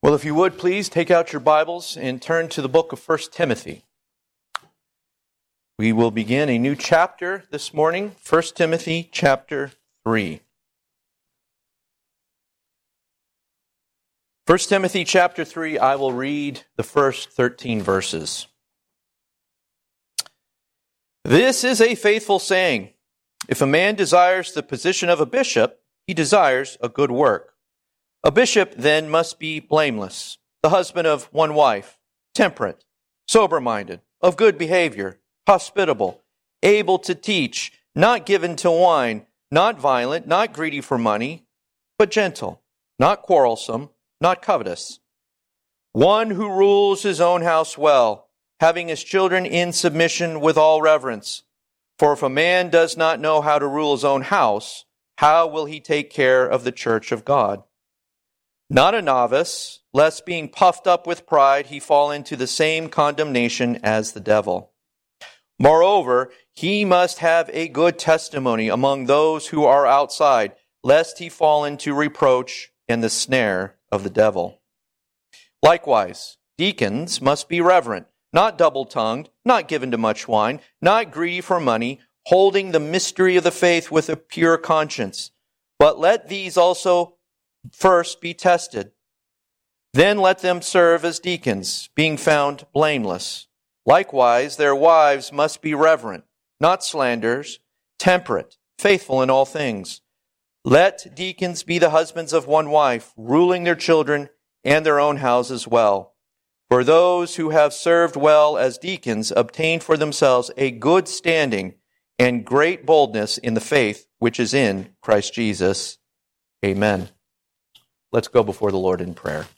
Well, if you would, please take out your Bibles and turn to the book of 1 Timothy. We will begin a new chapter this morning, 1 Timothy chapter 3. 1 Timothy chapter 3, I will read the first 13 verses. This is a faithful saying. If a man desires the position of a bishop, he desires a good work. A bishop then must be blameless, the husband of one wife, temperate, sober-minded, of good behavior, hospitable, able to teach, not given to wine, not violent, not greedy for money, but gentle, not quarrelsome, not covetous. One who rules his own house well, having his children in submission with all reverence. For if a man does not know how to rule his own house, how will he take care of the church of God? Not a novice, lest being puffed up with pride he fall into the same condemnation as the devil. Moreover, he must have a good testimony among those who are outside, lest he fall into reproach and the snare of the devil. Likewise, deacons must be reverent, not double-tongued, not given to much wine, not greedy for money, holding the mystery of the faith with a pure conscience. But let these also first be tested. Then let them serve as deacons, being found blameless. Likewise, their wives must be reverent, not slanderers, temperate, faithful in all things. Let deacons be the husbands of one wife, ruling their children and their own houses well. For those who have served well as deacons obtain for themselves a good standing and great boldness in the faith which is in Christ Jesus. Amen. Let's go before the Lord in prayer.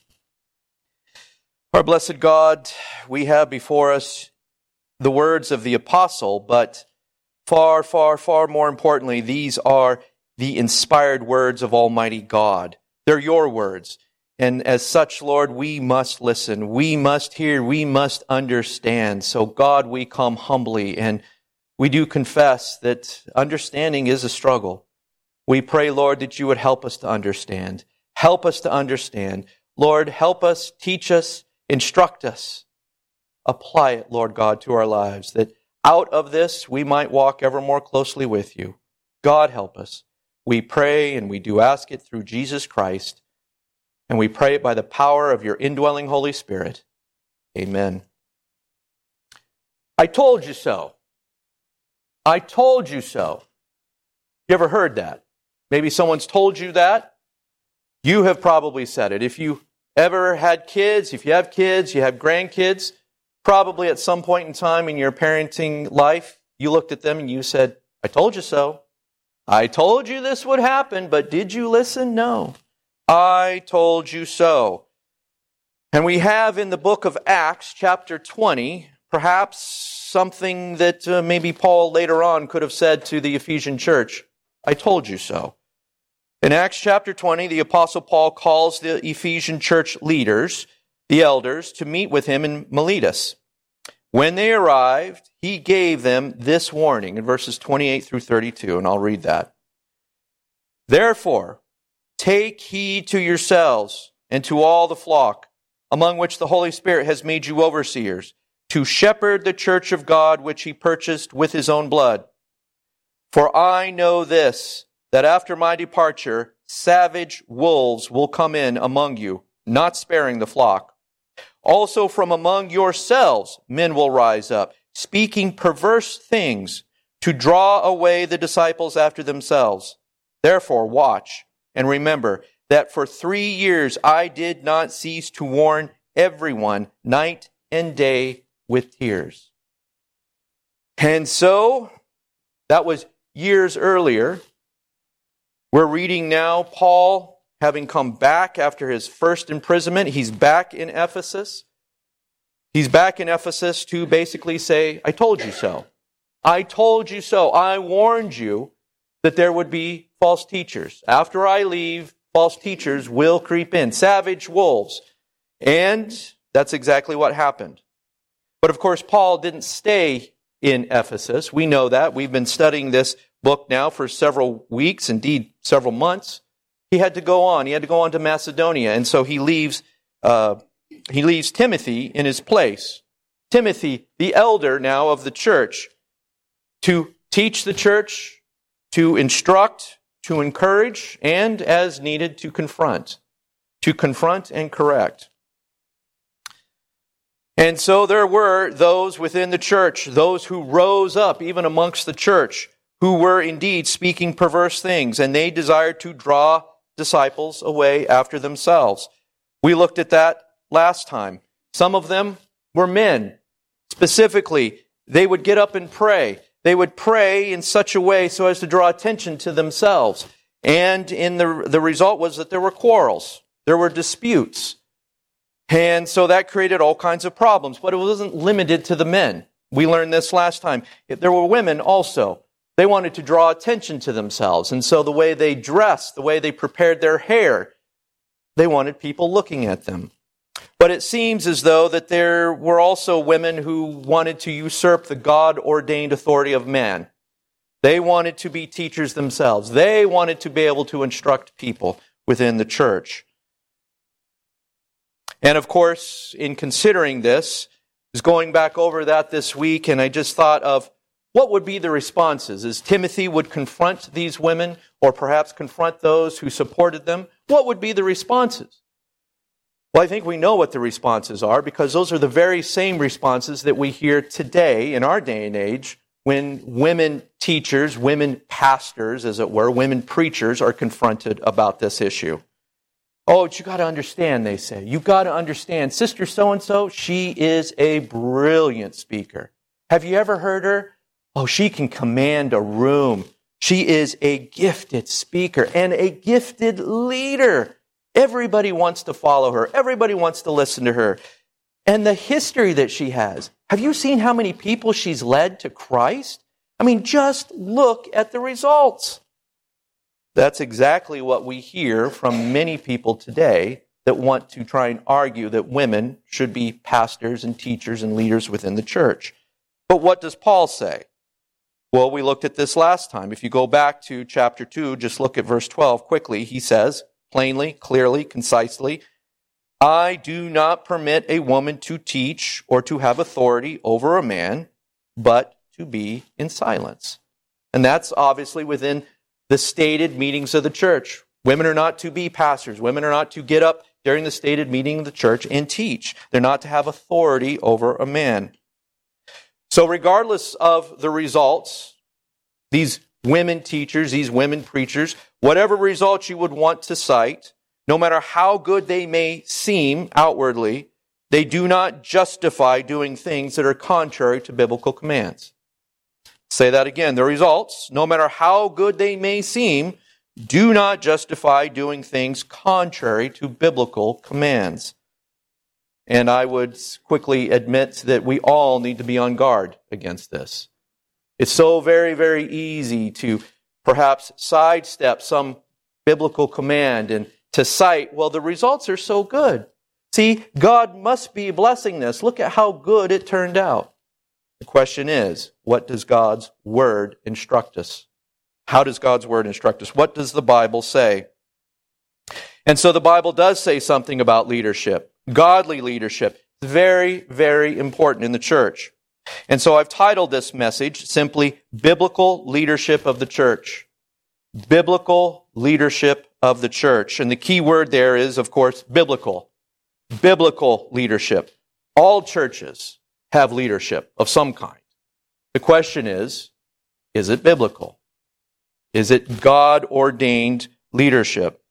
Our blessed God, we have before us the words of the apostle, but far, far, far more importantly, these are the inspired words of Almighty God. They're your words. And as such, Lord, we must listen. We must hear. We must understand. So God, we come humbly and we do confess that understanding is a struggle. We pray, Lord, that you would help us to understand. Help us to understand. Lord, help us, teach us, instruct us. Apply it, Lord God, to our lives, that out of this we might walk ever more closely with you. God, help us. We pray and we do ask it through Jesus Christ, and we pray it by the power of your indwelling Holy Spirit. Amen. I told you so. I told you so. You ever heard that? Maybe someone's told you that. You have probably said it. If you ever had kids, if you have kids, you have grandkids, probably at some point in time in your parenting life, you looked at them and you said, I told you so. I told you this would happen, but did you listen? No. I told you so. And we have in the book of Acts, chapter 20, perhaps something that maybe Paul later on could have said to the Ephesian church. I told you so. In Acts chapter 20, the Apostle Paul calls the Ephesian church leaders, the elders, to meet with him in Miletus. When they arrived, he gave them this warning in verses 28 through 32, and I'll read that. Therefore, take heed to yourselves and to all the flock, among which the Holy Spirit has made you overseers, to shepherd the church of God which he purchased with his own blood. For I know this, that after my departure, savage wolves will come in among you, not sparing the flock. Also from among yourselves men will rise up, speaking perverse things, to draw away the disciples after themselves. Therefore watch, and remember that for 3 years I did not cease to warn everyone night and day with tears. And so, that was years earlier. We're reading now Paul, having come back after his first imprisonment. He's back in Ephesus. He's back in Ephesus to basically say, I told you so. I told you so. I warned you that there would be false teachers. After I leave, false teachers will creep in, savage wolves. And that's exactly what happened. But of course, Paul didn't stay in Ephesus. We know that. We've been studying this book now for several weeks, indeed several months. He had to go on. He had to go on to Macedonia. And so he leaves he leaves Timothy in his place. Timothy, the elder now of the church, to teach the church, to instruct, to encourage, and as needed, to confront and correct. And so there were those within the church, those who rose up even amongst the church, who were indeed speaking perverse things, and they desired to draw disciples away after themselves. We looked at that last time. Some of them were men. Specifically, they would get up and pray. They would pray in such a way so as to draw attention to themselves. And the result was that there were quarrels. There were disputes. And so that created all kinds of problems. But it wasn't limited to the men. We learned this last time. There were women also. They wanted to draw attention to themselves. And so the way they dressed, the way they prepared their hair, they wanted people looking at them. But it seems as though that there were also women who wanted to usurp the God-ordained authority of man. They wanted to be teachers themselves. They wanted to be able to instruct people within the church. And of course, in considering this, I was going back over that this week, and I just thought of what would be the responses as Timothy would confront these women, or perhaps confront those who supported them. What would be the responses? Well, I think we know what the responses are, because those are the very same responses that we hear today in our day and age when women teachers, women pastors, as it were, women preachers are confronted about this issue. Oh, but you got to understand, they say. You've got to understand, Sister so-and-so, she is a brilliant speaker. Have you ever heard her? Oh, she can command a room. She is a gifted speaker and a gifted leader. Everybody wants to follow her. Everybody wants to listen to her. And the history that she has. Have you seen how many people she's led to Christ? I mean, just look at the results. That's exactly what we hear from many people today that want to try and argue that women should be pastors and teachers and leaders within the church. But what does Paul say? Well, we looked at this last time. If you go back to chapter 2, just look at verse 12 quickly. He says, plainly, clearly, concisely, I do not permit a woman to teach or to have authority over a man, but to be in silence. And that's obviously within the stated meetings of the church. Women are not to be pastors. Women are not to get up during the stated meeting of the church and teach. They're not to have authority over a man. So regardless of the results, these women teachers, these women preachers, whatever results you would want to cite, no matter how good they may seem outwardly, they do not justify doing things that are contrary to biblical commands. Say that again. The results, no matter how good they may seem, do not justify doing things contrary to biblical commands. And I would quickly admit that we all need to be on guard against this. It's so very, very easy to perhaps sidestep some biblical command and to cite, well, the results are so good. See, God must be blessing this. Look at how good it turned out. The question is, what does God's Word instruct us? How does God's Word instruct us? What does the Bible say? And so the Bible does say something about leadership. Godly leadership. Very, very important in the church. And so I've titled this message simply, Biblical Leadership of the Church. Biblical Leadership of the Church. And the key word there is, of course, biblical. Biblical leadership. All churches have leadership of some kind. The question is it biblical? Is it God-ordained leadership?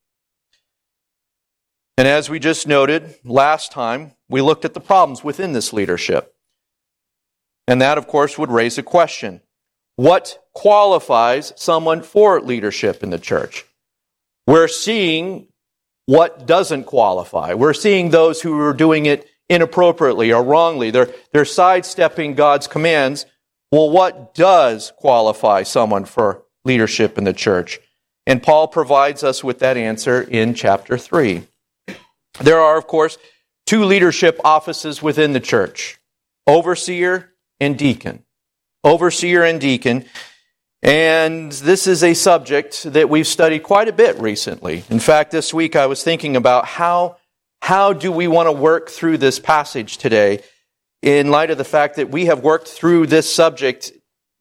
And as we just noted last time, we looked at the problems within this leadership. And that, of course, would raise a question. What qualifies someone for leadership in the church? We're seeing what doesn't qualify. We're seeing those who are doing it inappropriately or wrongly. They're sidestepping God's commands. Well, what does qualify someone for leadership in the church? And Paul provides us with that answer in chapter 3. There are, of course, two leadership offices within the church, overseer and deacon. Overseer and deacon. And this is a subject that we've studied quite a bit recently. In fact, this week I was thinking about how how do we want to work through this passage today in light of the fact that we have worked through this subject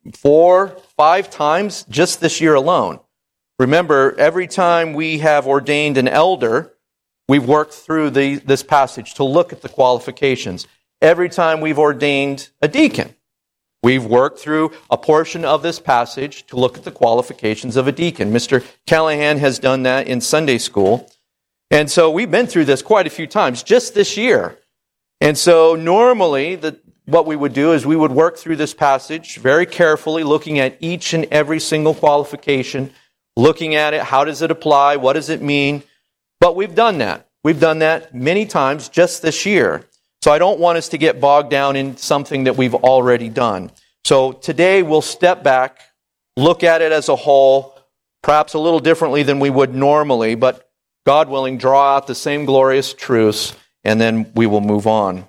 4-5 times just this year alone? Remember, every time we have ordained an elder, we've worked through this passage to look at the qualifications. Every time we've ordained a deacon, we've worked through a portion of this passage to look at the qualifications of a deacon. Mr. Callahan has done that in Sunday school. And so we've been through this quite a few times just this year. And so normally what we would do is we would work through this passage very carefully, looking at each and every single qualification, looking at it, how does it apply, what does it mean? But we've done that. We've done that many times just this year. So I don't want us to get bogged down in something that we've already done. So today we'll step back, look at it as a whole, perhaps a little differently than we would normally, but God willing, draw out the same glorious truths, and then we will move on.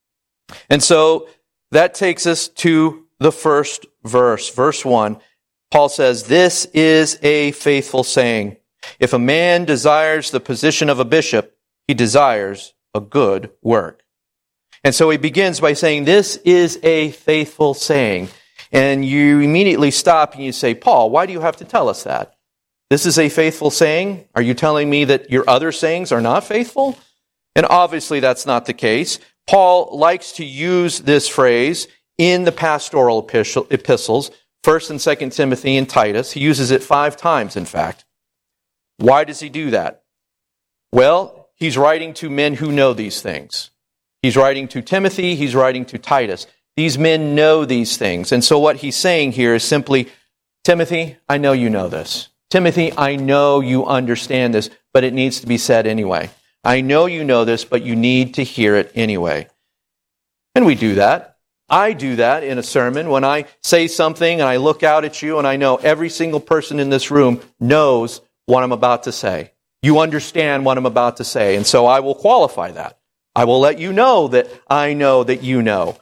And so that takes us to the first verse, verse 1. Paul says, "This is a faithful saying. If a man desires the position of a bishop, he desires a good work." And so he begins by saying, this is a faithful saying. And you immediately stop and you say, Paul, why do you have to tell us that? This is a faithful saying? Are you telling me that your other sayings are not faithful? And obviously that's not the case. Paul likes to use this phrase in the pastoral epistles, 1st and 2nd Timothy and Titus. He uses it 5 times, in fact. Why does he do that? Well, he's writing to men who know these things. He's writing to Timothy, he's writing to Titus. These men know these things. And so what he's saying here is simply, Timothy, I know you know this. Timothy, I know you understand this, but it needs to be said anyway. I know you know this, but you need to hear it anyway. And we do that. I do that in a sermon when I say something and I look out at you and I know every single person in this room knows what I'm about to say. You understand what I'm about to say, and so I will qualify that. I will let you know that I know that you know.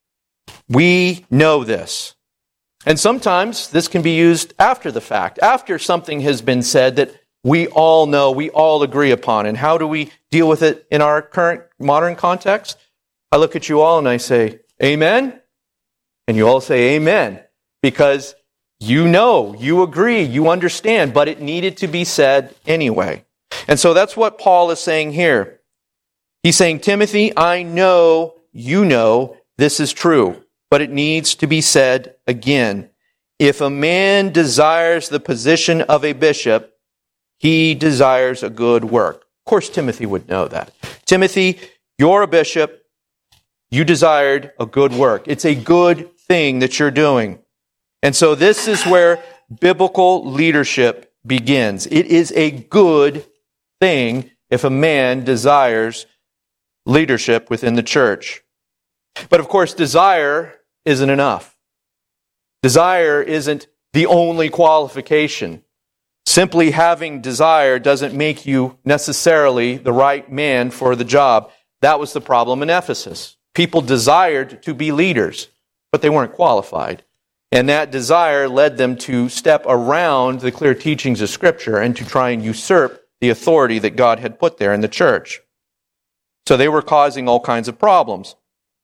We know this. And sometimes this can be used after the fact, after something has been said that we all know, we all agree upon. And how do we deal with it in our current modern context? I look at you all and I say, amen? And you all say amen, because you know, you agree, you understand, but it needed to be said anyway. And so that's what Paul is saying here. He's saying, Timothy, I know you know this is true, but it needs to be said again. If a man desires the position of a bishop, he desires a good work. Of course, Timothy would know that. Timothy, you're a bishop. You desired a good work. It's a good thing that you're doing. And so this is where biblical leadership begins. It is a good thing if a man desires leadership within the church. But of course, desire isn't enough. Desire isn't the only qualification. Simply having desire doesn't make you necessarily the right man for the job. That was the problem in Ephesus. People desired to be leaders, but they weren't qualified. And that desire led them to step around the clear teachings of Scripture and to try and usurp the authority that God had put there in the church. So they were causing all kinds of problems.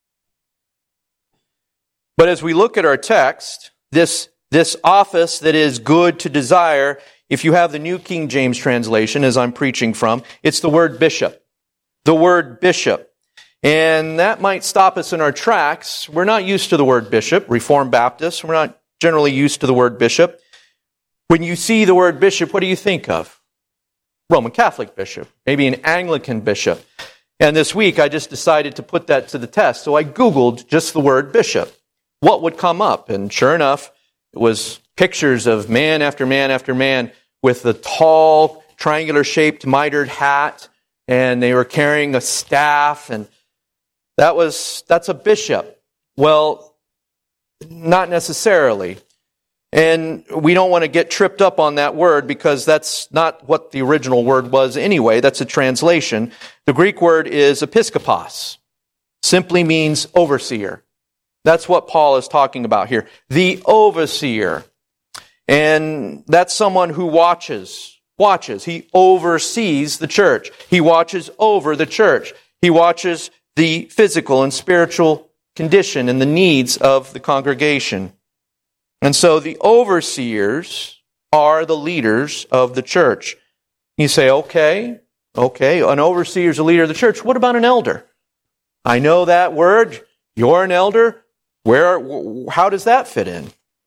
But as we look at our text, this office that is good to desire, if you have the New King James translation, as I'm preaching from, it's the word bishop. The word bishop. And that might stop us in our tracks. We're not used to the word bishop. Reformed Baptists, we're not generally used to the word bishop. When you see the word bishop, what do you think of? Roman Catholic bishop, maybe an Anglican bishop. And this week I just decided to put that to the test. So I Googled just the word bishop. What would come up? And sure enough, it was pictures of man after man after man with the tall, triangular-shaped mitered hat, and they were carrying a staff, and that's a bishop. Well, not necessarily. And we don't want to get tripped up on that word because that's not what the original word was anyway. That's a translation. The Greek word is episkopos. Simply means overseer. That's what Paul is talking about here. The overseer. And that's someone who watches watches. He oversees the church. He watches over the church. He watches the physical and spiritual condition and the needs of the congregation. And so the overseers are the leaders of the church. You say, okay, an overseer is a leader of the church. What about an elder? I know that word. You're an elder. How does that fit in?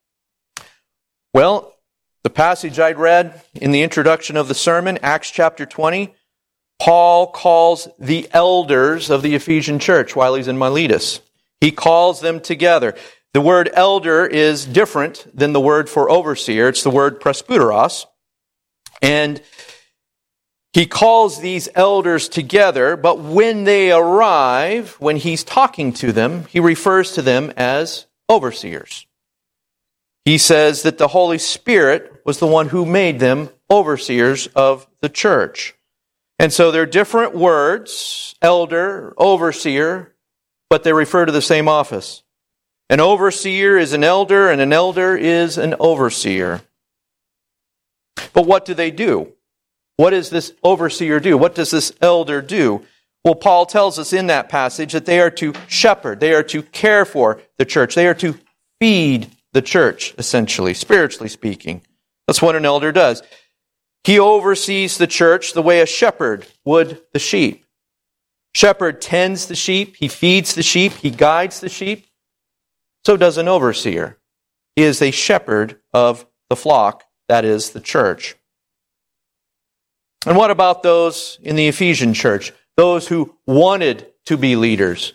Well, the passage I'd read in the introduction of the sermon, Acts chapter 20, Paul calls the elders of the Ephesian church while he's in Miletus. He calls them together. The word elder is different than the word for overseer. It's the word presbyteros. And he calls these elders together, but when they arrive, when he's talking to them, he refers to them as overseers. He says that the Holy Spirit was the one who made them overseers of the church. And so they're different words, elder, overseer, but they refer to the same office. An overseer is an elder, and an elder is an overseer. But what do they do? What does this overseer do? What does this elder do? Well, Paul tells us in that passage that they are to shepherd, they are to care for the church, they are to feed the church, essentially, spiritually speaking. That's what an elder does. He oversees the church the way a shepherd would the sheep. Shepherd tends the sheep, he feeds the sheep, he guides the sheep. So does an overseer. He is a shepherd of the flock, that is, the church. And what about those in the Ephesian church? Those who wanted to be leaders.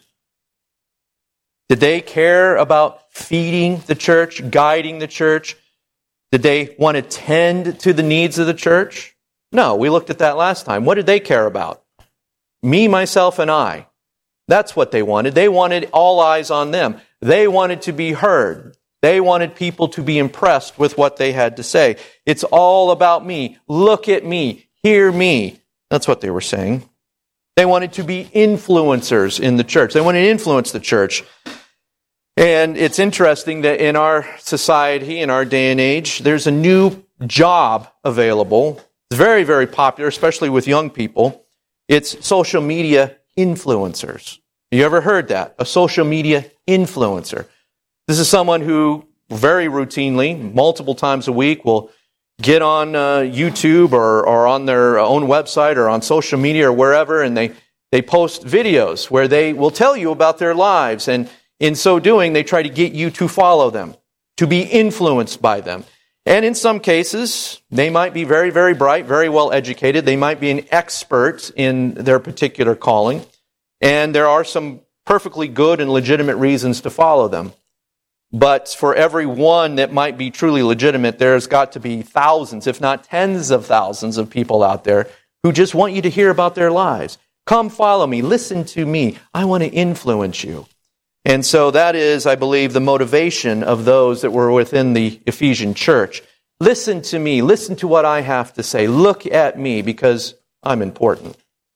Did they care about feeding the church, guiding the church? Did they want to tend to the needs of the church? No, we looked at that last time. What did they care about? Me, myself, and I. That's what they wanted. They wanted all eyes on them. They wanted to be heard. They wanted people to be impressed with what they had to say. It's all about me. Look at me. Hear me. That's what they were saying. They wanted to be influencers in the church. They wanted to influence the church. And it's interesting that in our society, in our day and age, there's a new job available. It's very, very popular, especially with young people. It's social media influencers. You ever heard that? A social media influencer. This is someone who very routinely, multiple times a week, will get on YouTube or on their own website or on social media or wherever, and they post videos where they will tell you about their lives. And in so doing, they try to get you to follow them, to be influenced by them. And in some cases, they might be very, very bright, very well educated. They might be an expert in their particular calling. And there are some perfectly good and legitimate reasons to follow them. But for every one that might be truly legitimate, there's got to be thousands, if not tens of thousands of people out there who just want you to hear about their lives. Come follow me. Listen to me. I want to influence you. And so that is, I believe, the motivation of those that were within the Ephesian church. Listen to me. Listen to what I have to say. Look at me because I'm important.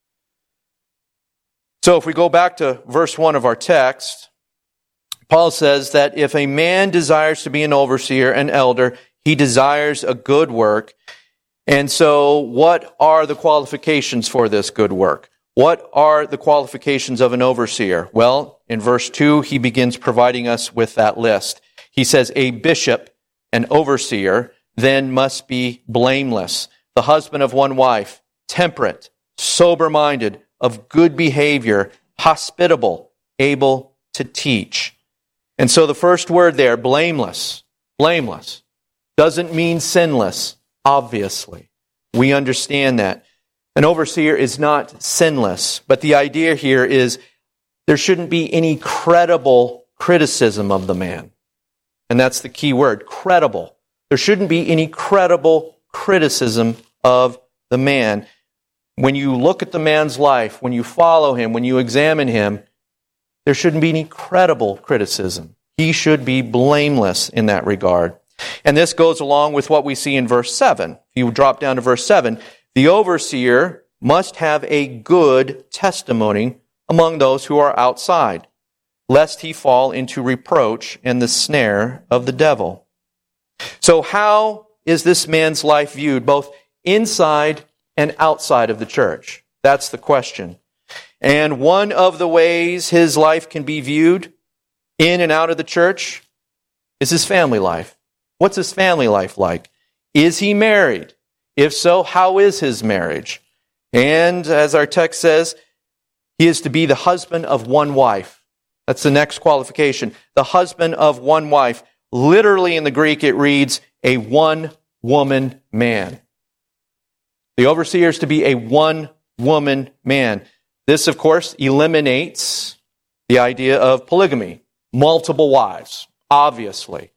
So if we go back to verse 1 of our text, Paul says that if a man desires to be an overseer, an elder, he desires a good work. And so what are the qualifications for this good work? What are the qualifications of an overseer? Well, in verse 2, he begins providing us with that list. He says, a bishop, an overseer, then must be blameless, the husband of one wife, temperate, sober-minded, of good behavior, hospitable, able to teach. And so the first word there, blameless, doesn't mean sinless, obviously. We understand that. An overseer is not sinless, but the idea here is there shouldn't be any credible criticism of the man. And that's the key word, credible. There shouldn't be any credible criticism of the man. When you look at the man's life, when you follow him, when you examine him, there shouldn't be any credible criticism. He should be blameless in that regard. And this goes along with what we see in verse 7. If you drop down to verse 7, the overseer must have a good testimony among those who are outside, lest he fall into reproach and the snare of the devil. So how is this man's life viewed, both inside and outside of the church? That's the question. And one of the ways his life can be viewed in and out of the church is his family life. What's his family life like? Is he married? If so, how is his marriage? And as our text says, he is to be the husband of one wife. That's the next qualification. The husband of one wife. Literally in the Greek it reads, a one-woman man. The overseer is to be a one-woman man. This, of course, eliminates the idea of polygamy, multiple wives, obviously.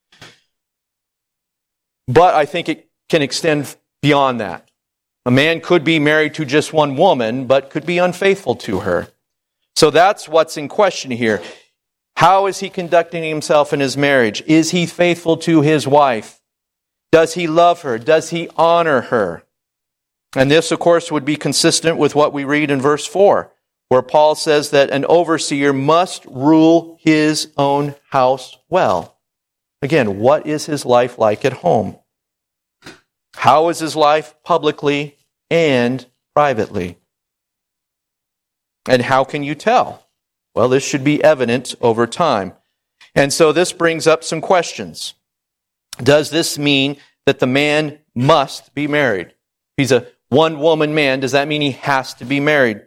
But I think it can extend beyond that. A man could be married to just one woman, but could be unfaithful to her. So that's what's in question here. How is he conducting himself in his marriage? Is he faithful to his wife? Does he love her? Does he honor her? And this, of course, would be consistent with what we read in verse 4, where Paul says that an overseer must rule his own house well. Again, what is his life like at home? How is his life publicly and privately? And how can you tell? Well, this should be evident over time. And so this brings up some questions. Does this mean that the man must be married? He's a one-woman man. Does that mean he has to be married?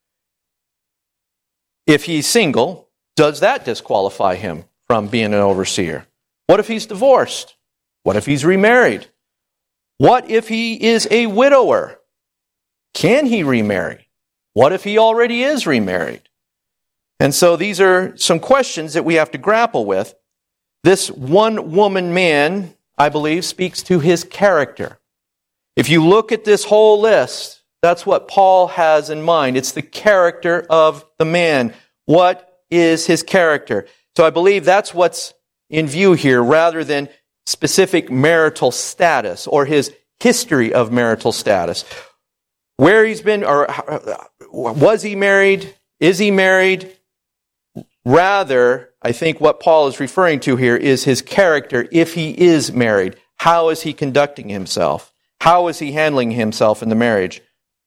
If he's single, does that disqualify him from being an overseer? What if he's divorced? What if he's remarried? What if he is a widower? Can he remarry? What if he already is remarried? And so these are some questions that we have to grapple with. This one-woman man, I believe, speaks to his character. If you look at this whole list, that's what Paul has in mind. It's the character of the man. What is his character? So I believe that's what's in view here, rather than specific marital status or his history of marital status. Where he's been, or was he married? Is he married? Rather, I think what Paul is referring to here is his character if he is married. How is he conducting himself? How is he handling himself in the marriage?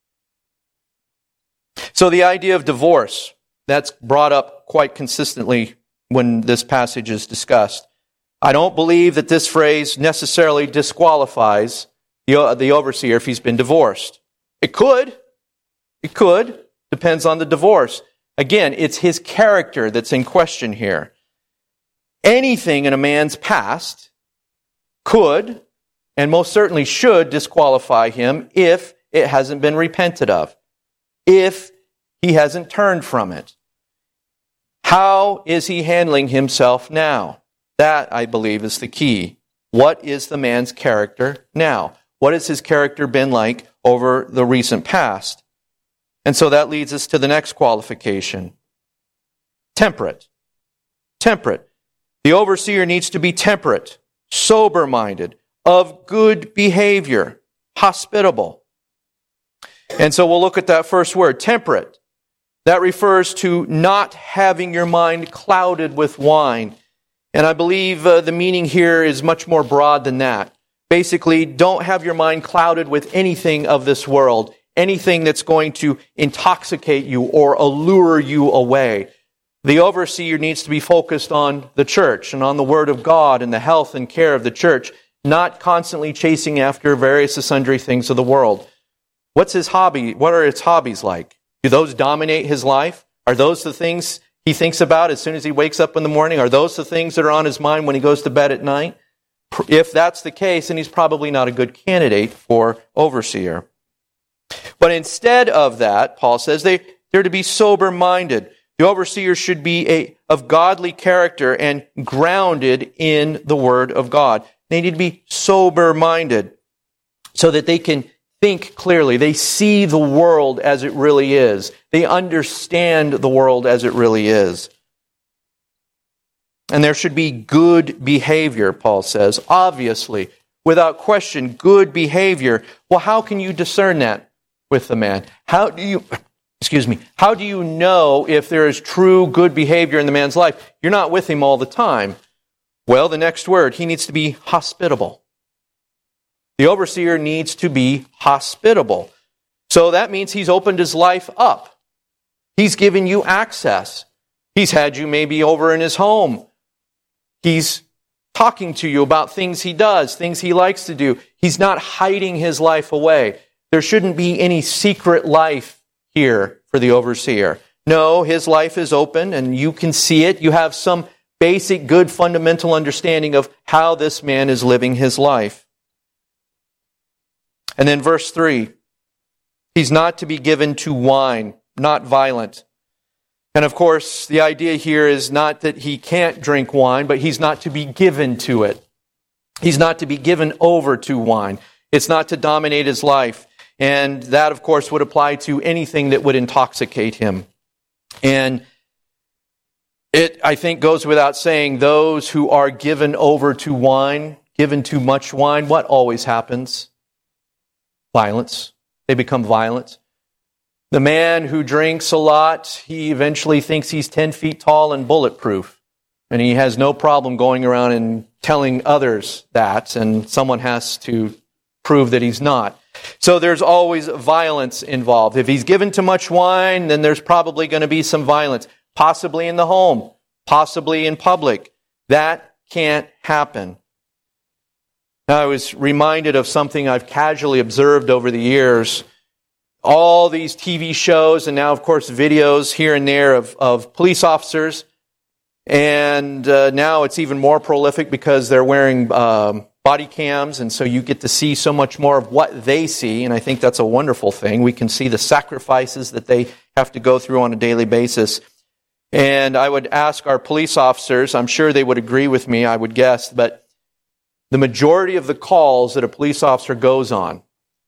So the idea of divorce, that's brought up quite consistently when this passage is discussed. I don't believe that this phrase necessarily disqualifies the overseer if he's been divorced. It could. Depends on the divorce. Again, it's his character that's in question here. Anything in a man's past could, and most certainly should, disqualify him if it hasn't been repented of, if he hasn't turned from it. How is he handling himself now? That, I believe, is the key. What is the man's character now? What has his character been like over the recent past? And so that leads us to the next qualification. Temperate. Temperate. The overseer needs to be temperate, sober-minded, of good behavior, hospitable. And so we'll look at that first word, temperate. That refers to not having your mind clouded with wine. And I believe the meaning here is much more broad than that. Basically, don't have your mind clouded with anything of this world, anything that's going to intoxicate you or allure you away. The overseer needs to be focused on the church and on the Word of God and the health and care of the church, not constantly chasing after various and sundry things of the world. What's his hobby? What are his hobbies like? Do those dominate his life? Are those the things he thinks about as soon as he wakes up in the morning? Are those the things that are on his mind when he goes to bed at night? If that's the case, then he's probably not a good candidate for overseer. But instead of that, Paul says they're to be sober-minded. The overseer should be of godly character and grounded in the Word of God. They need to be sober-minded so that they can think clearly. They see the world as it really is. They understand the world as it really is. And there should be good behavior, Paul says. Obviously, without question, good behavior. Well, how can you discern that with the man? How do you know if there is true good behavior in the man's life? You're not with him all the time. Well, the next word, he needs to be hospitable. The overseer needs to be hospitable. So that means he's opened his life up. He's given you access. He's had you maybe over in his home. He's talking to you about things he does, things he likes to do. He's not hiding his life away. There shouldn't be any secret life here for the overseer. No, his life is open and you can see it. You have some basic, good, fundamental understanding of how this man is living his life. And then verse 3, he's not to be given to wine, not violent. And of course, the idea here is not that he can't drink wine, but he's not to be given to it. He's not to be given over to wine. It's not to dominate his life. And that, of course, would apply to anything that would intoxicate him. And it, I think, goes without saying, those who are given over to wine, given too much wine, what always happens? Violence. They become violent. The man who drinks a lot, he eventually thinks he's 10 feet tall and bulletproof. And he has no problem going around and telling others that, and someone has to prove that he's not. So there's always violence involved. If he's given too much wine, then there's probably going to be some violence, possibly in the home, possibly in public. That can't happen. Now, I was reminded of something I've casually observed over the years. All these TV shows and now, of course, videos here and there of police officers. And now it's even more prolific because they're wearing body cams, and so you get to see so much more of what they see, and I think that's a wonderful thing. We can see the sacrifices that they have to go through on a daily basis. And I would ask our police officers, I'm sure they would agree with me, I would guess, but the majority of the calls that a police officer goes on,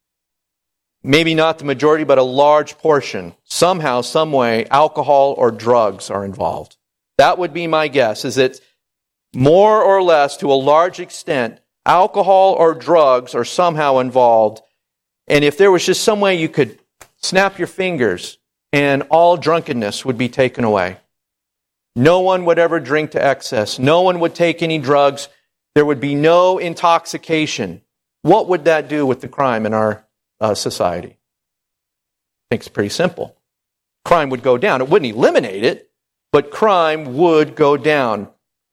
maybe not the majority, but a large portion, somehow, some way, alcohol or drugs are involved. That would be my guess, is that more or less, to a large extent, alcohol or drugs are somehow involved. And if there was just some way you could snap your fingers and all drunkenness would be taken away. No one would ever drink to excess. No one would take any drugs. There would be no intoxication. What would that do with the crime in our society? I think it's pretty simple. Crime would go down. It wouldn't eliminate it, but crime would go down.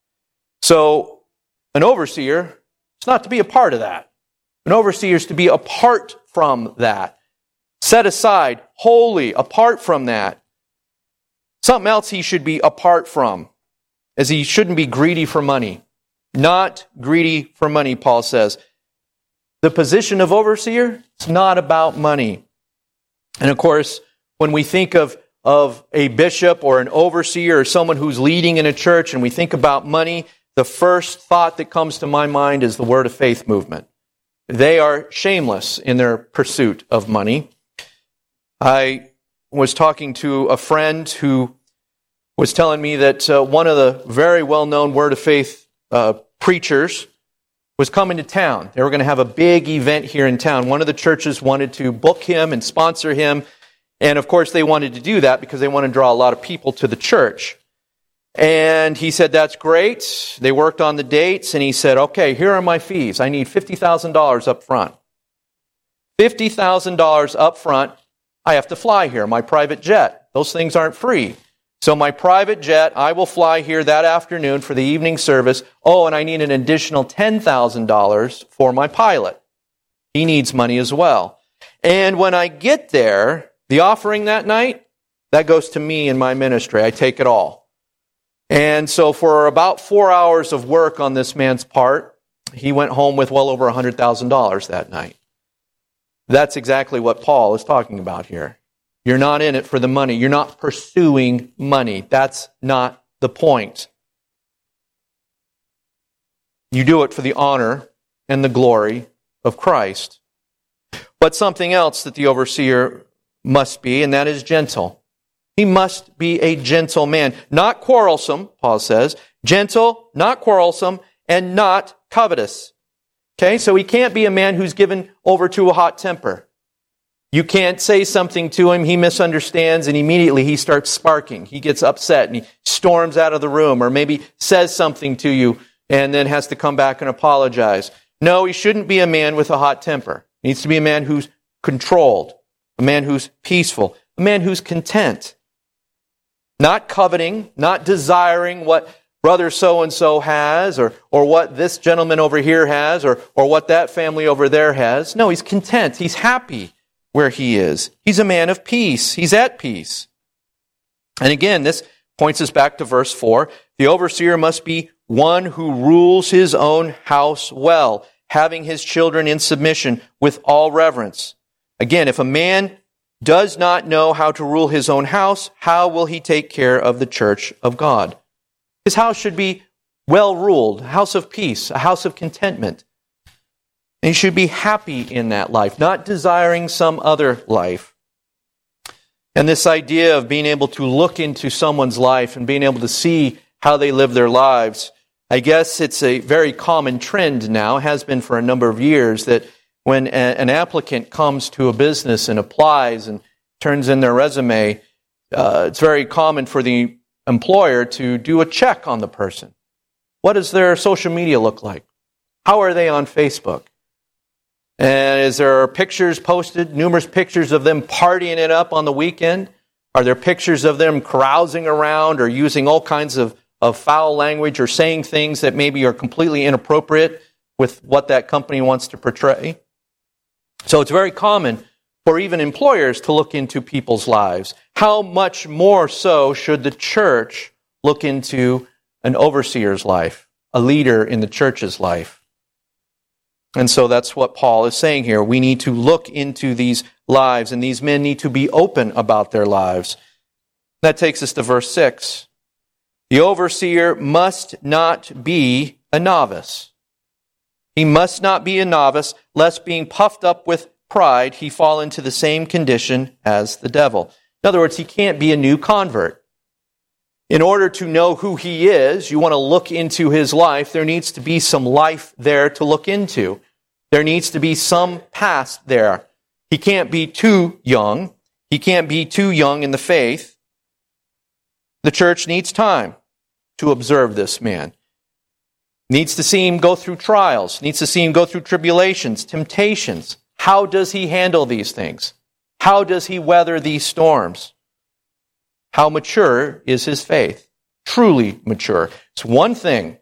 So an overseer is not to be a part of that. An overseer is to be apart from that. Set aside, holy, apart from that. Something else he should be apart from, as he shouldn't be greedy for money. Not greedy for money, Paul says. The position of overseer, it's not about money. And of course, when we think of a bishop or an overseer or someone who's leading in a church and we think about money, the first thought that comes to my mind is the Word of Faith movement. They are shameless in their pursuit of money. I was talking to a friend who was telling me that one of the very well-known Word of Faith preachers was coming to town. They were going to have a big event here in town. One of the churches wanted to book him and sponsor him. And of course, they wanted to do that because they want to draw a lot of people to the church. And he said, that's great. They worked on the dates, and he said, okay, here are my fees. I need $50,000 up front. $50,000 up front. I have to fly here, my private jet. Those things aren't free. So my private jet, I will fly here that afternoon for the evening service. Oh, and I need an additional $10,000 for my pilot. He needs money as well. And when I get there, the offering that night, that goes to me and my ministry. I take it all. And so for about 4 hours of work on this man's part, he went home with well over $100,000 that night. That's exactly what Paul is talking about here. You're not in it for the money. You're not pursuing money. That's not the point. You do it for the honor and the glory of Christ. But something else that the overseer must be, and that is gentle. He must be a gentle man. Not quarrelsome, Paul says. Gentle, not quarrelsome, and not covetous. Okay, so he can't be a man who's given over to a hot temper. You can't say something to him, he misunderstands, and immediately he starts sparking. He gets upset and he storms out of the room, or maybe says something to you and then has to come back and apologize. No, he shouldn't be a man with a hot temper. He needs to be a man who's controlled, a man who's peaceful, a man who's content. Not coveting, not desiring what brother so-and-so has, or what this gentleman over here has, or what that family over there has. No, he's content. He's happy where he is. He's a man of peace. He's at peace. And again, this points us back to verse 4. The overseer must be one who rules his own house well, having his children in submission with all reverence. Again, if a man does not know how to rule his own house, how will he take care of the church of God? His house should be well ruled, a house of peace, a house of contentment. And he should be happy in that life, not desiring some other life. And this idea of being able to look into someone's life and being able to see how they live their lives, I guess it's a very common trend now, has been for a number of years, that when an applicant comes to a business and applies and turns in their resume, it's very common for the employer to do a check on the person. What does their social media look like? How are they on Facebook? And is there pictures posted, numerous pictures of them partying it up on the weekend? Are there pictures of them carousing around or using all kinds of foul language or saying things that maybe are completely inappropriate with what that company wants to portray? So it's very common for even employers to look into people's lives. How much more so should the church look into an overseer's life, a leader in the church's life? And so that's what Paul is saying here. We need to look into these lives, and these men need to be open about their lives. That takes us to verse 6. The overseer must not be a novice. He must not be a novice, lest being puffed up with pride, he fall into the same condition as the devil. In other words, he can't be a new convert. In order to know who he is, you want to look into his life, there needs to be some life there to look into. There needs to be some past there. He can't be too young. He can't be too young in the faith. The church needs time to observe this man. Needs to see him go through trials. Needs to see him go through tribulations, temptations. How does he handle these things? How does he weather these storms? How mature is his faith? Truly mature. It's one thing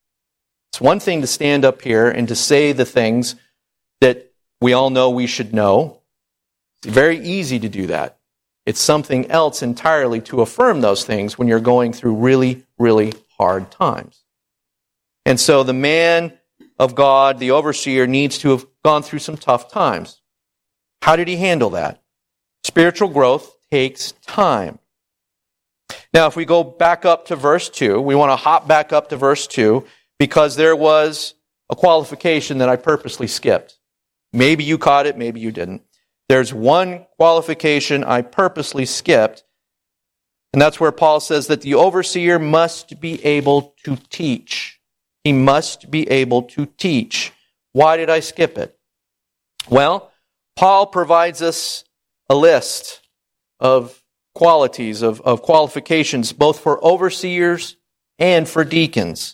to stand up here and to say the things that we all know we should know. It's very easy to do that. It's something else entirely to affirm those things when you're going through really, really hard times. And so the man of God, the overseer, needs to have gone through some tough times. How did he handle that? Spiritual growth takes time. Now, if we go back up to verse 2, we want to hop back up to verse 2 because there was a qualification that I purposely skipped. Maybe you caught it, maybe you didn't. There's one qualification I purposely skipped, and that's where Paul says that the overseer must be able to teach. He must be able to teach. Why did I skip it? Well, Paul provides us a list of qualities, of qualifications, both for overseers and for deacons.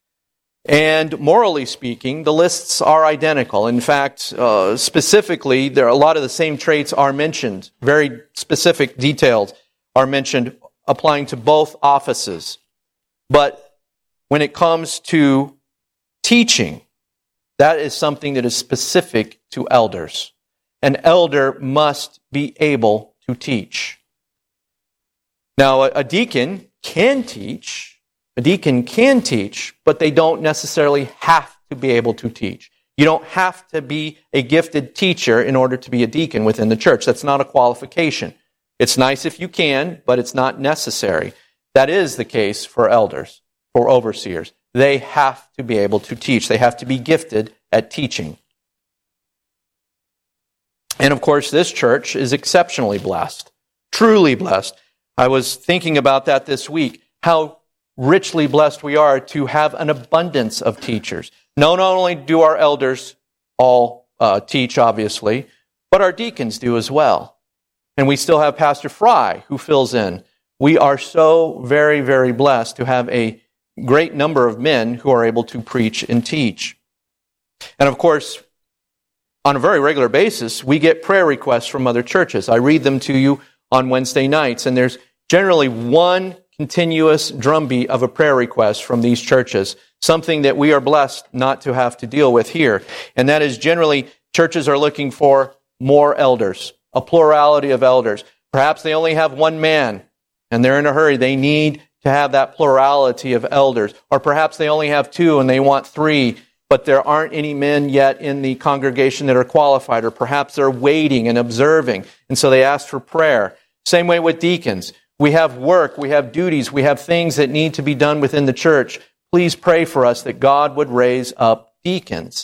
And morally speaking, the lists are identical. In fact, specifically, there are a lot of the same traits are mentioned. Very specific details are mentioned applying to both offices. But when it comes to teaching, that is something that is specific to elders. An elder must be able to teach. Now, a deacon can teach. A deacon can teach, but they don't necessarily have to be able to teach. You don't have to be a gifted teacher in order to be a deacon within the church. That's not a qualification. It's nice if you can, but it's not necessary. That is the case for elders, for overseers. They have to be able to teach. They have to be gifted at teaching. And of course, this church is exceptionally blessed, truly blessed. I was thinking about that this week, how richly blessed we are to have an abundance of teachers. Not only do our elders all teach, obviously, but our deacons do as well. And we still have Pastor Fry, who fills in. We are so very, very blessed to have a great number of men who are able to preach and teach. And of course, on a very regular basis, we get prayer requests from other churches. I read them to you on Wednesday nights, and there's generally one continuous drumbeat of a prayer request from these churches, something that we are blessed not to have to deal with here. And that is generally churches are looking for more elders, a plurality of elders. Perhaps they only have one man, and they're in a hurry. They need to have that plurality of elders. Or perhaps they only have two and they want three, but there aren't any men yet in the congregation that are qualified. Or perhaps they're waiting and observing, and so they ask for prayer. Same way with deacons. We have work, we have duties, we have things that need to be done within the church. Please pray for us that God would raise up deacons.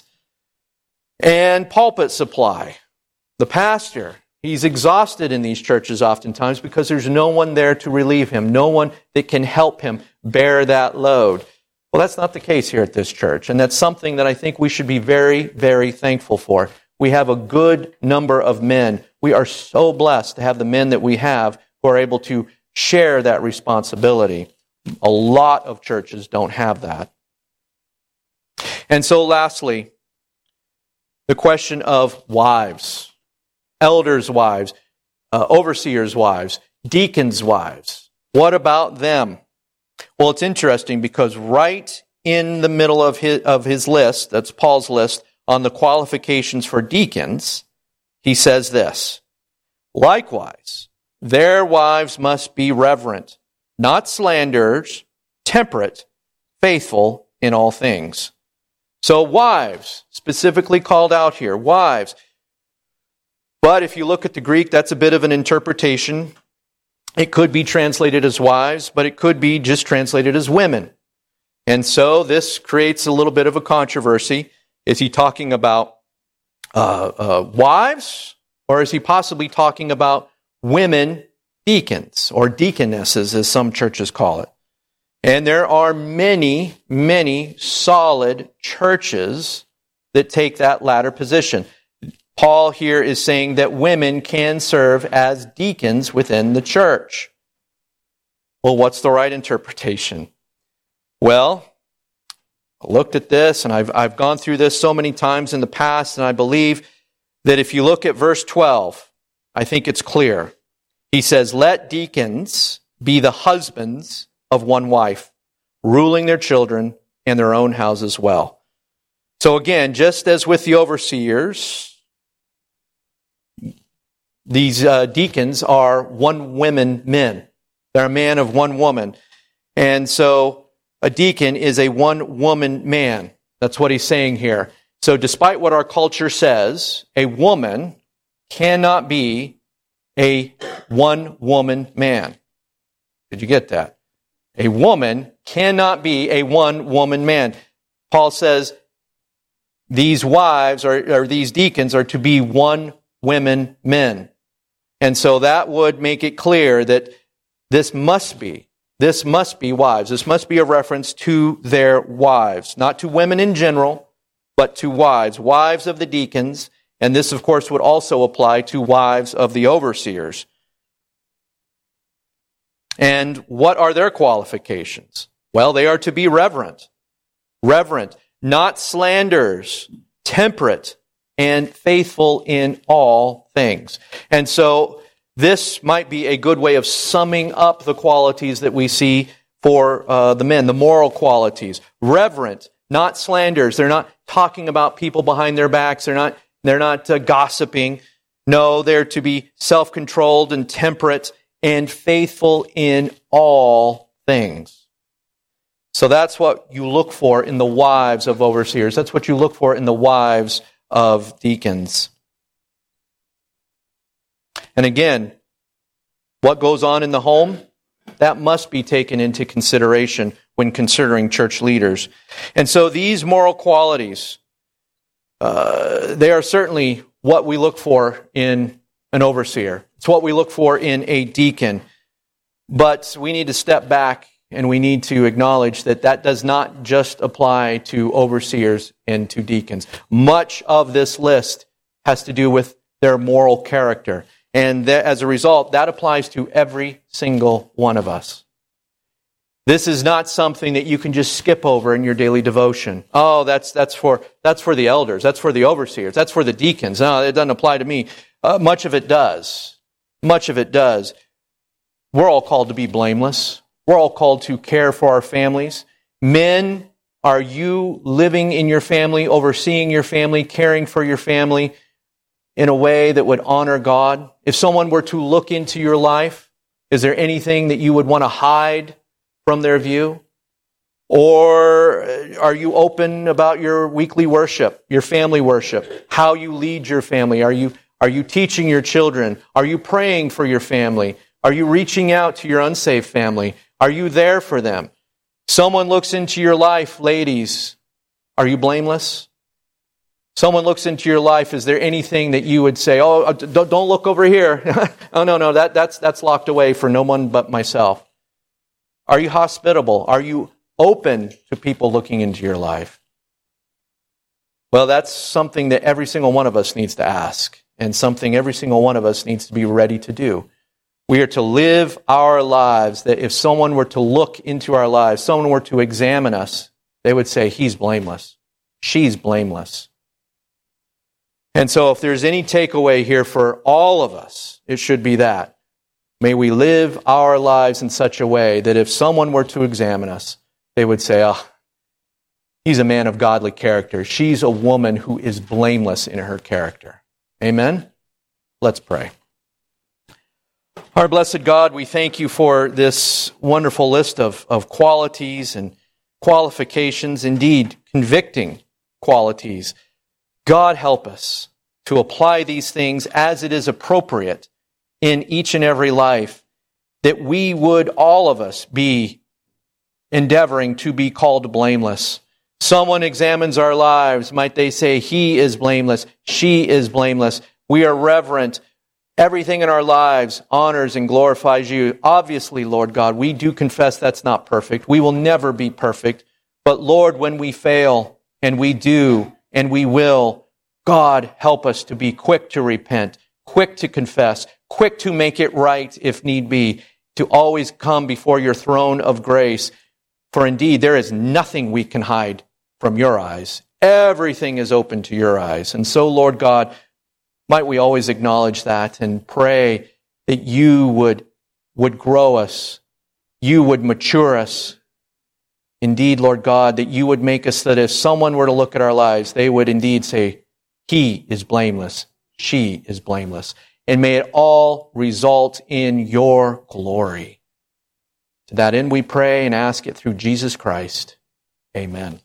And pulpit supply. The pastor, he's exhausted in these churches oftentimes because there's no one there to relieve him, no one that can help him bear that load. Well, that's not the case here at this church, and that's something that I think we should be very, very thankful for. We have a good number of men. We are so blessed to have the men that we have who are able to share that responsibility. A lot of churches don't have that. And so lastly, the question of wives, elders' wives, overseers' wives, deacons' wives. What about them? Well, it's interesting because right in the middle of his list, that's Paul's list, on the qualifications for deacons, he says this, likewise, their wives must be reverent, not slanderers, temperate, faithful in all things. So wives, specifically called out here, wives. But if you look at the Greek, that's a bit of an interpretation. It could be translated as wives, but it could be just translated as women. And so this creates a little bit of a controversy. Is he talking about wives, or is he possibly talking about women deacons, or deaconesses, as some churches call it? And there are many, many solid churches that take that latter position. Paul here is saying that women can serve as deacons within the church. Well, what's the right interpretation? Well, I looked at this, and I've gone through this so many times in the past, and I believe that if you look at verse 12, I think it's clear. He says, let deacons be the husbands of one wife, ruling their children and their own houses well. So again, just as with the overseers, these deacons are one-woman men. They're a man of one woman. And so a deacon is a one-woman man. That's what he's saying here. So despite what our culture says, a woman cannot be a one-woman man. Did you get that? A woman cannot be a one-woman man. Paul says these wives or these deacons are to be one-women men. And so that would make it clear that this must be wives. This must be a reference to their wives, not to women in general, but to wives of the deacons. And this, of course, would also apply to wives of the overseers. And what are their qualifications? Well, they are to be reverent, not slanderers, temperate, and faithful in all things. And so this might be a good way of summing up the qualities that we see for the men, the moral qualities. Reverent, not slanderers. They're not talking about people behind their backs. They're not gossiping. No, they're to be self-controlled and temperate and faithful in all things. So that's what you look for in the wives of overseers. That's what you look for in the wives of deacons. And again, what goes on in the home, that must be taken into consideration when considering church leaders. And so these moral qualities, they are certainly what we look for in an overseer. It's what we look for in a deacon. But we need to step back and we need to acknowledge that that does not just apply to overseers and to deacons. Much of this list has to do with their moral character. And as a result, that applies to every single one of us. This is not something that you can just skip over in your daily devotion. Oh, that's for the elders. That's for the overseers. That's for the deacons. No, it doesn't apply to me. Much of it does. Much of it does. We're all called to be blameless. We're all called to care for our families. Men, are you living in your family, overseeing your family, caring for your family in a way that would honor God? If someone were to look into your life, is there anything that you would want to hide from their view? Or are you open about your weekly worship, your family worship, how you lead your family? Are you teaching your children? Are you praying for your family? Are you reaching out to your unsaved family? Are you there for them? Someone looks into your life, ladies. Are you blameless? Someone looks into your life. Is there anything that you would say, oh, don't look over here. Oh, no, that's locked away for no one but myself. Are you hospitable? Are you open to people looking into your life? Well, that's something that every single one of us needs to ask, and something every single one of us needs to be ready to do. We are to live our lives that if someone were to look into our lives, someone were to examine us, they would say, he's blameless. She's blameless. And so if there's any takeaway here for all of us, it should be that. May we live our lives in such a way that if someone were to examine us, they would say, oh, he's a man of godly character. She's a woman who is blameless in her character. Amen? Let's pray. Our blessed God, we thank you for this wonderful list of qualities and qualifications, indeed convicting qualities. God, help us to apply these things as it is appropriate in each and every life, that we would, all of us, be endeavoring to be called blameless. Someone examines our lives, might they say, he is blameless, she is blameless. We are reverent. Everything in our lives honors and glorifies you. Obviously, Lord God, we do confess that's not perfect. We will never be perfect. But Lord, when we fail, and we do, and we will, God, help us to be quick to repent, quick to confess, quick to make it right if need be, to always come before your throne of grace. For indeed, there is nothing we can hide from your eyes. Everything is open to your eyes. And so, Lord God, might we always acknowledge that and pray that you would grow us, you would mature us. Indeed, Lord God, that you would make us that if someone were to look at our lives, they would indeed say, he is blameless, she is blameless. And may it all result in your glory. To that end we pray and ask it through Jesus Christ. Amen.